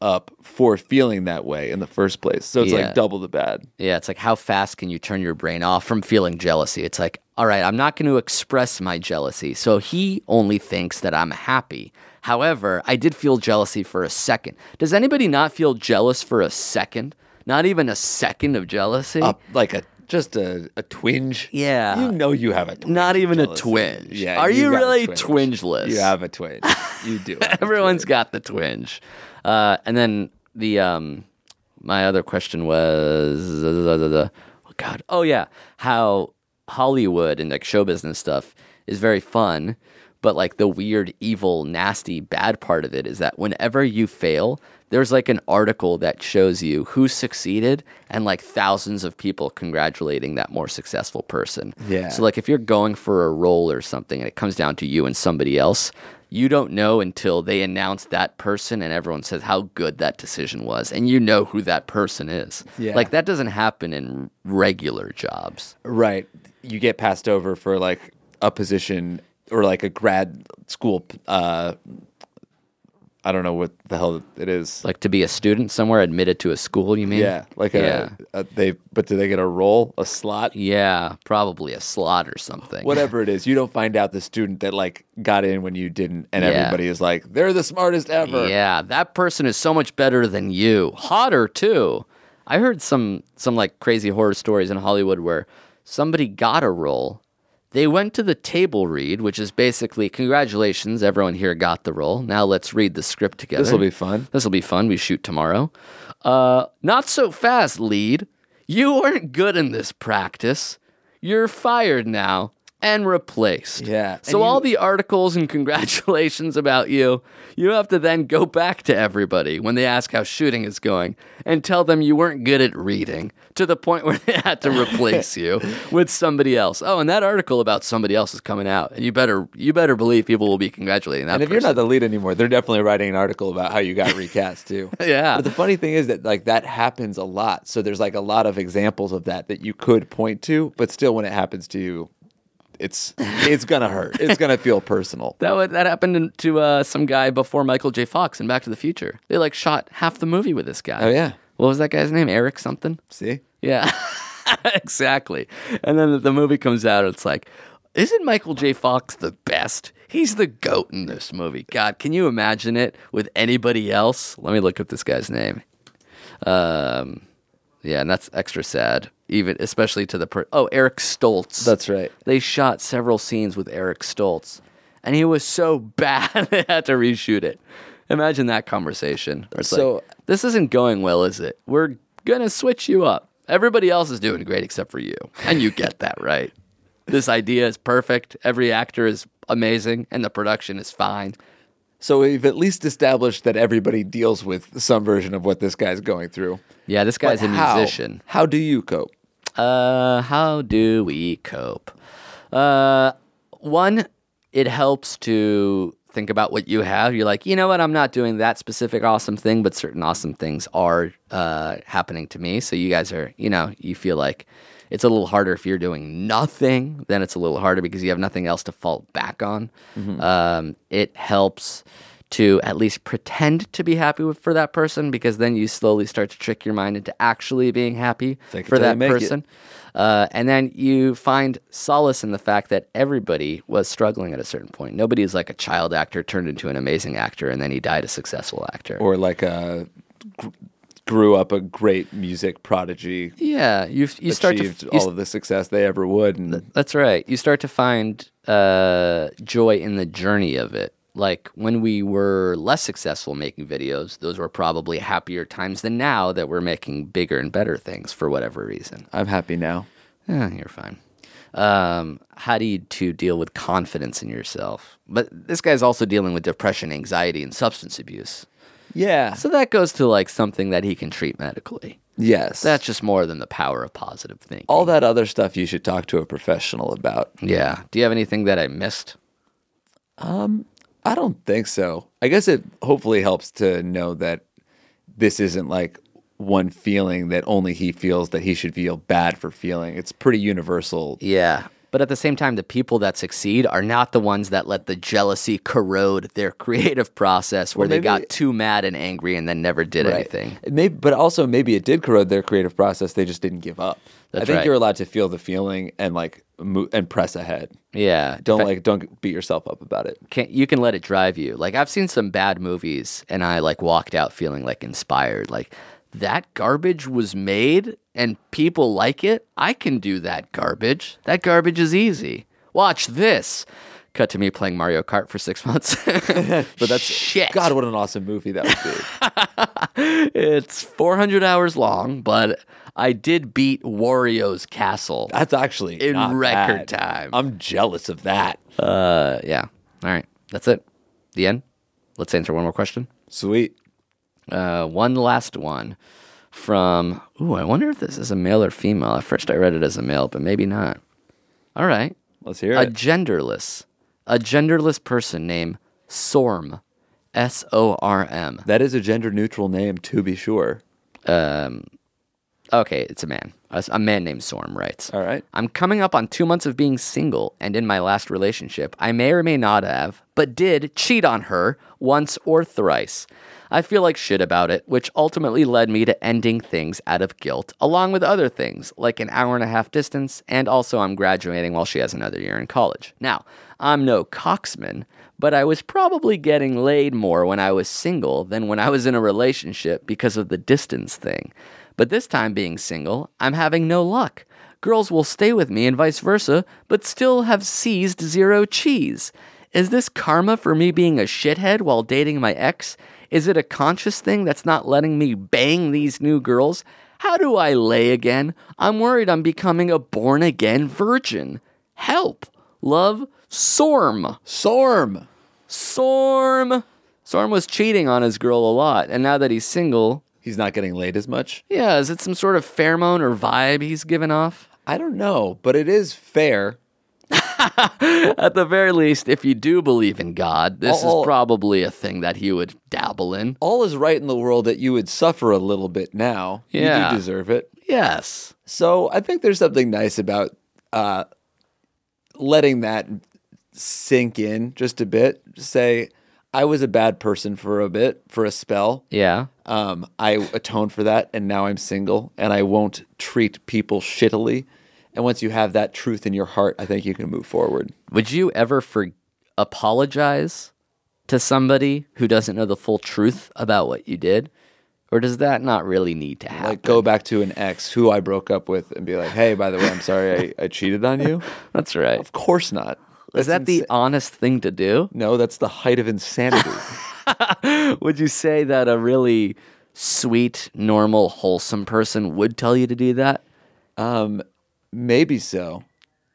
F: up for feeling that way in the first place. So it's
E: Yeah.
F: like double the bad.
E: Yeah, it's like how fast can you turn your brain off from feeling jealousy? It's like, all right, I'm not going to express my jealousy. So he only thinks that I'm happy. However, I did feel jealousy for a second. Does anybody not feel jealous for a second? Not even a second of jealousy?
F: Up like a just a, a twinge.
E: Yeah.
F: You know you have a twinge.
E: Not even a
F: jealousy.
E: twinge.
F: Yeah.
E: Are you
F: got a
E: really
F: twinge.
E: twingeless?
F: You have a twinge. You do. have a
E: Everyone's
F: twinge.
E: got the twinge. Uh, and then the um, my other question was, oh God, oh yeah, how Hollywood and like show business stuff is very fun, but like the weird, evil, nasty, bad part of it is that whenever you fail, there's like an article that shows you who succeeded and like thousands of people congratulating that more successful person.
F: Yeah.
E: So like if you're going for a role or something and it comes down to you and somebody else, you don't know until they announce that person and everyone says how good that decision was. And you know who that person is.
F: Yeah.
E: Like that doesn't happen in regular jobs.
F: Right. You get passed over for like a position or like a grad school. Uh, I don't know what the hell it is.
E: Like to be a student somewhere admitted to a school, you mean?
F: Yeah. Like
E: yeah.
F: a, a they. But do they get a role, a slot?
E: Yeah, probably a slot or something.
F: Whatever it is, you don't find out the student that like got in when you didn't, and
E: Yeah.
F: everybody is like, they're the smartest ever.
E: Yeah, that person is so much better than you. Hotter too. I heard some some like crazy horror stories in Hollywood where somebody got a role. They went to the table read, which is basically congratulations, everyone here got the role. Now let's read the script together.
F: This will be fun.
E: This will be fun. We shoot tomorrow. Uh, not so fast, lead. You weren't good in this practice. You're fired now and replaced.
F: Yeah.
E: So
F: And
E: all
F: you-
E: the articles and congratulations about you, you have to then go back to everybody when they ask how shooting is going and tell them you weren't good at reading to the point where they had to replace you with somebody else. Oh, and that article about somebody else is coming out. And you better you better believe people will be congratulating that
F: And if
E: person.
F: you're not the lead anymore, they're definitely writing an article about how you got recast too.
E: Yeah.
F: But the funny thing is that like that happens a lot. So there's like a lot of examples of that that you could point to, but still when it happens to you, it's it's gonna hurt. It's gonna feel personal.
E: That would, that happened to uh, some guy before Michael J. Fox in Back to the Future. They like shot half the movie with this guy.
F: Oh yeah.
E: What was that guy's name? Eric something?
F: See?
E: Yeah, exactly. And then the movie comes out and it's like, isn't Michael J. Fox the best? He's the GOAT in this movie. God, can you imagine it with anybody else? Let me look up this guy's name. Um, yeah, and that's extra sad, even especially to the per- oh Eric Stoltz.
F: That's right.
E: They shot several scenes with Eric Stoltz, and he was so bad they had to reshoot it. Imagine that conversation. Where it's
F: So-
E: like, this isn't going well, is it? We're gonna switch you up. Everybody else is doing great except for you, and you get that, right? This idea is perfect. Every actor is amazing, and the production is fine.
F: So we've at least established that everybody deals with some version of what this guy's going through.
E: Yeah, this guy's
F: But
E: a
F: how?
E: musician.
F: How do you cope?
E: Uh, how do we cope? Uh, one, it helps to think about what you have. You're like, you know what? I'm not doing that specific awesome thing, but certain awesome things are uh, happening to me. So you guys are, you know, you feel like it's a little harder if you're doing nothing. Then it's a little harder because you have nothing else to fall back on.
F: Mm-hmm.
E: Um, it helps to at least pretend to be happy with, for that person, because then you slowly start to trick your mind into actually being happy
F: Fake it
E: for
F: till you
E: that
F: make it.
E: person. Uh, and then you find solace in the fact that everybody was struggling at a certain point. Nobody is like a child actor turned into an amazing actor and then he died a successful actor.
F: Or like a gr- grew up a great music prodigy,
E: yeah, you you start to
F: achieved
E: you,
F: all of the success they ever would, and
E: That's right. You start to find uh, joy in the journey of it. Like when we were less successful making videos, those were probably happier times than now that we're making bigger and better things for whatever reason.
F: I'm happy now.
E: Yeah, you're fine. Um, how do you to deal with confidence in yourself? But this guy's also dealing with depression, anxiety, and substance abuse.
F: Yeah.
E: So that goes to like something that he can treat medically.
F: Yes.
E: That's just more than the power of positive thinking.
F: all that other stuff you should talk to a professional about.
E: Yeah. Do you have anything that I missed?
F: I don't think so. I guess it hopefully helps to know that this isn't like one feeling that only he feels that he should feel bad for feeling. It's pretty universal.
E: Yeah. But at the same time, the people that succeed are not the ones that let the jealousy corrode their creative process where
F: Well,
E: they
F: maybe-
E: got too mad and angry and then never did anything.
F: Maybe, but also maybe it did corrode their creative process. They just didn't give up.
E: That's
F: I think
E: right.
F: you're allowed to feel the feeling and like mo- and press ahead.
E: Yeah.
F: Don't
E: Fa-
F: like don't beat yourself up about it.
E: Can, you can let it drive you. Like I've seen some bad movies and I like walked out feeling like inspired. Like that garbage was made and people like it. I can do that garbage. That garbage is easy. Watch this. Cut to me playing Mario Kart for six months.
F: But that's
E: Shit.
F: God, what an awesome movie that would be.
E: It's four hundred hours long, but I did beat Wario's castle.
F: That's actually
E: In
F: not
E: record
F: bad.
E: time.
F: I'm jealous of that.
E: Uh, yeah. All right. That's it. The end. Let's answer one more question.
F: Sweet.
E: Uh, one last one from, ooh, I wonder if this is a male or female. At first I read it as a male, but maybe not. All right.
F: Let's hear
E: A
F: it.
E: genderless, a genderless person named Sorm, S O R M.
F: That is a gender neutral name, to be sure.
E: Um, okay, it's a man. A, a man named Sorm writes.
F: All right.
E: I'm coming up on two months of being single, and in my last relationship, I may or may not have, but did cheat on her once or thrice. I feel like shit about it, which ultimately led me to ending things out of guilt, along with other things, like an hour and a half distance, and also I'm graduating while she has another year in college. Now, I'm no coxman, but I was probably getting laid more when I was single than when I was in a relationship because of the distance thing. But this time being single, I'm having no luck. Girls will stay with me and vice versa, but still have seized zero cheese. Is this karma for me being a shithead while dating my ex? Is it a conscious thing that's not letting me bang these new girls? How do I lay again? I'm worried I'm becoming a born-again virgin. Help. Love, Sorm.
F: Sorm.
E: Sorm. Sorm was cheating on his girl a lot, and now that he's single,
F: He's not getting laid as much.
E: yeah, is it some sort of pheromone or vibe he's giving off?
F: I don't know, but it is fair.
E: At the very least, if you do believe in God, this
F: All-
E: is probably a thing that he would dabble in.
F: All is right in the world that you would suffer a little bit now.
E: Yeah.
F: You do deserve it.
E: Yes.
F: So I think there's something nice about uh, letting that sink in just a bit. Say, I was a bad person for a bit, for a spell.
E: Yeah.
F: Um, I atoned for that, and now I'm single, and I won't treat people shittily. And once you have that truth in your heart, I think you can move forward.
E: Would you ever for apologize to somebody who doesn't know the full truth about what you did? Or does that not really need to happen?
F: Like, go back to an ex who I broke up with and be like, hey, by the way, I'm sorry I, I cheated on you.
E: That's right.
F: Of course not.
E: Is
F: That's
E: that the
F: insa-
E: honest thing to do?
F: No, that's the height of insanity.
E: Would you say that a really sweet, normal, wholesome person would tell you to do that?
F: um, maybe so.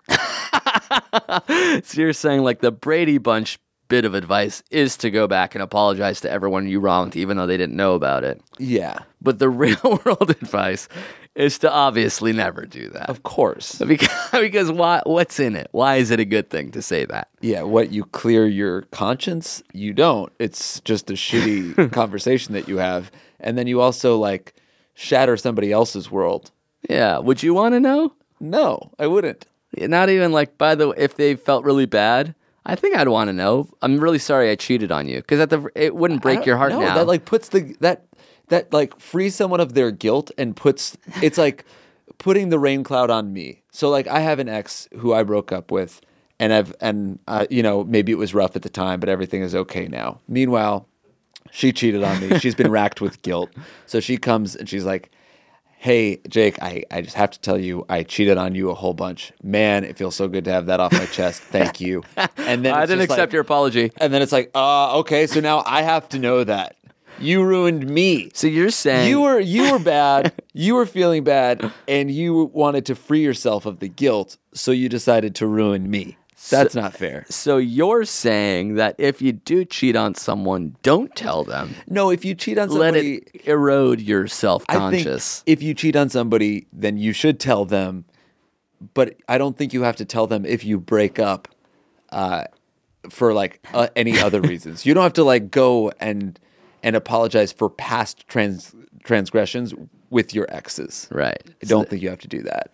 E: So you're saying like the Brady Bunch bit of advice is to go back and apologize to everyone you wronged, even though they didn't know about it.
F: Yeah,
E: But the real world advice is to obviously never do that.
F: of course.
E: Because, because why? What's in it? Why is it a good thing to say that?
F: Yeah, what, you clear your conscience? You don't. It's just a shitty conversation that you have. And then you also, like, shatter somebody else's world.
E: Yeah. Would you want to know?
F: No, I wouldn't.
E: Not even like, by the way, if they felt really bad, I think I'd want to know. I'm really sorry I cheated on you, because at the it wouldn't
F: I
E: break
F: don't-
E: your heart
F: no,
E: now.
F: that, like, puts the, that, that, like, frees someone of their guilt and puts, it's like putting the rain cloud on me. So, like, I have an ex who I broke up with, and I've, and, uh, you know, maybe it was rough at the time, but everything is okay now. Meanwhile, she cheated on me. She's been racked with guilt. So she comes and she's like, hey, Jake, I, I just have to tell you, I cheated on you a whole bunch. Man, it feels so good to have that off my chest. Thank you. And then
E: I
F: it's
E: didn't
F: just
E: accept
F: like-
E: your apology.
F: And then it's like, uh, okay, so now I have to know that. You ruined me.
E: So you're saying
F: You were you were bad. You were feeling bad, and you wanted to free yourself of the guilt, so you decided to ruin me. That's not fair.
E: So you're saying that if you do cheat on someone, don't tell them.
F: No, if you cheat on
E: Let
F: somebody,
E: it erode your
F: I think
E: self-conscious.
F: if you cheat on somebody, then you should tell them. But I don't think you have to tell them if you break up, uh, for like uh, any other reasons. You don't have to like go and and apologize for past trans transgressions with your exes.
E: Right.
F: I don't think you have to do that.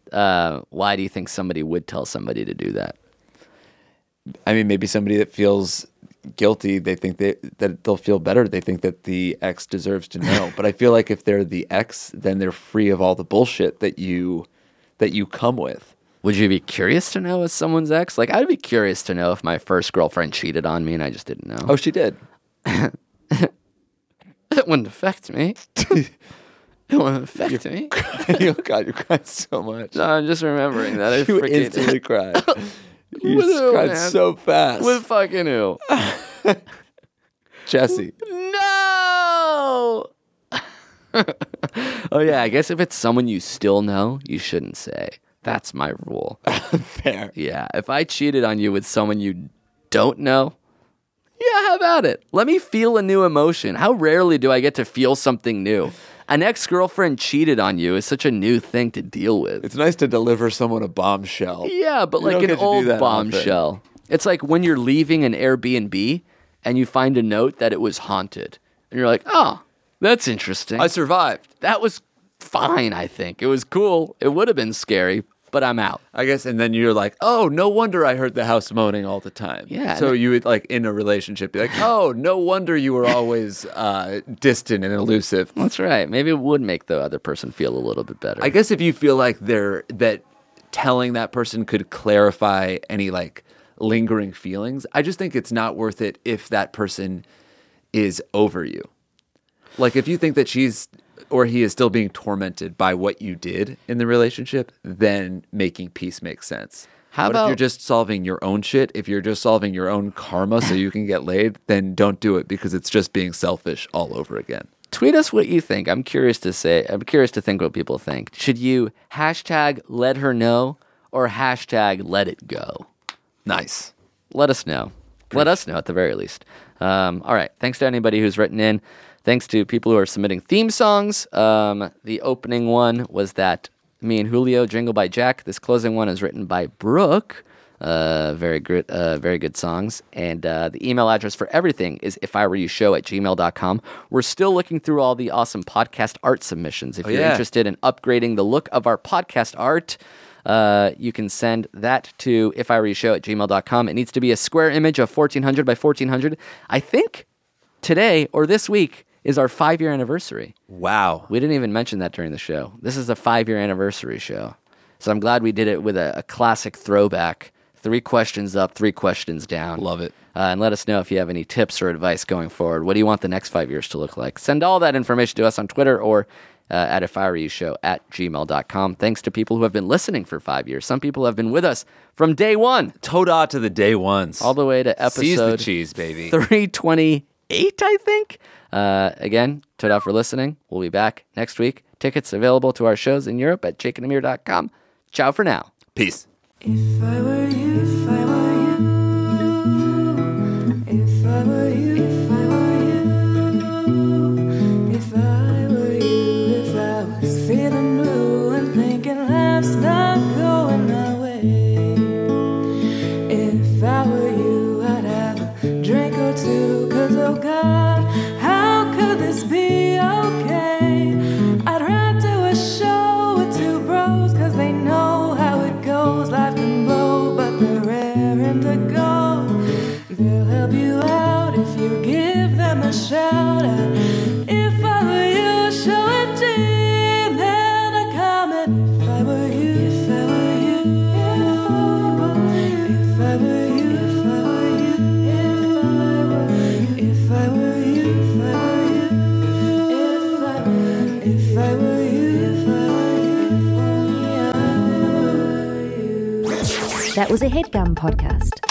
E: Uh, why do you think somebody would tell somebody to do that?
F: I mean, maybe somebody that feels guilty, they think they, that they'll feel better. They think that the ex deserves to know. But I feel like if they're the ex, then they're free of all the bullshit that you that you come with.
E: Would you be curious to know if someone's ex? Like, I'd be curious to know if my first girlfriend cheated on me and I just didn't know.
F: Oh, she did.
E: It wouldn't affect me. It wouldn't affect me.
F: Oh, God, you're crying so much.
E: No, I'm just remembering that. I
F: You
E: freaking
F: instantly cried. You
E: With who,
F: cried
E: man?
F: so fast.
E: With fucking who?
F: Jesse.
E: No! Oh, yeah, I guess if it's someone you still know, you shouldn't say. That's my rule.
F: Fair.
E: Yeah, if I cheated on you with someone you don't know, yeah, how about it? Let me feel a new emotion. How rarely do I get to feel something new? An ex-girlfriend cheated on you is such a new thing to deal with.
F: It's nice to deliver someone a bombshell.
E: Yeah, but
F: You
E: like
F: don't
E: an
F: get to do
E: old
F: that often.
E: bombshell. It's like when you're leaving an Airbnb and you find a note that it was haunted. And you're like, oh, that's interesting.
F: I survived.
E: That was fine, I think. It was cool. It would have been scary, but I'm out.
F: I guess, and then you're like, oh, no wonder I heard the house moaning all the time.
E: Yeah,
F: So
E: and it-
F: you would, like, in a relationship, be like, oh, no wonder you were always uh, distant and elusive.
E: That's right. Maybe it would make the other person feel a little bit better.
F: I guess if you feel like they're, that telling that person could clarify any, like, lingering feelings, I just think it's not worth it if that person is over you. Like, if you think that she's or he is still being tormented by what you did in the relationship, then making peace makes sense.
E: How
F: but
E: about-
F: if you're just solving your own shit, if you're just solving your own karma so you can get laid, then don't do it because it's just being selfish all over again.
E: Tweet us what you think. I'm curious to say. I'm curious to think what people think. Should you hashtag let her know or hashtag let it go?
F: Nice.
E: Let us know. Let us know at the very least. Um, all right. Thanks to anybody who's written in. Thanks to people who are submitting theme songs. Um, the opening one was that Me and Julio, Jingle by Jack. This closing one is written by Brooke. Uh, very good, uh, very good songs. And uh, the email address for everything is if I were you show at gmail dot com. We're still looking through all the awesome podcast art submissions. If
F: Oh,
E: you're
F: yeah.
E: interested in upgrading the look of our podcast art, uh, you can send that to if I were you show at gmail dot com. It needs to be a square image of fourteen hundred by fourteen hundred. I think today or this week is our five-year anniversary.
F: Wow.
E: We didn't even mention that during the show. This is a five-year anniversary show. So I'm glad we did it with a, a classic throwback. Three questions up, three questions down.
F: Love it.
E: Uh, and let us know if you have any tips or advice going forward. What do you want the next five years to look like? Send all that information to us on Twitter or uh, at if I were you show at gmail dot com. Thanks to people who have been listening for five years. Some people have been with us from day one
F: Toda to the day ones.
E: all the way to episode
F: Seize the cheese, baby.
E: three twenty-eight, I think. Uh, again, Toda for listening. We'll be back next week. Tickets available to our shows in Europe at jake and amir dot com. Ciao for now.
F: Peace.
D: If I were you, if I were you, if I were you, if I were you, if I were you, if I was feeling blue and thinking life's not going my way, if I were you, I'd have a drink or two, 'cause oh God, how could this be okay? I'd rather do a show with two bros, 'cause they know how it goes. Life can blow, but they're raring to go. They'll help you out if you give them a shout out. If I were you, show a dream and a comment. If I were you, if I were you, if I were you, if I were you, if I were you, if I were you, if I if I were you, if I were you, if I were you.
A: That was a HeadGum podcast.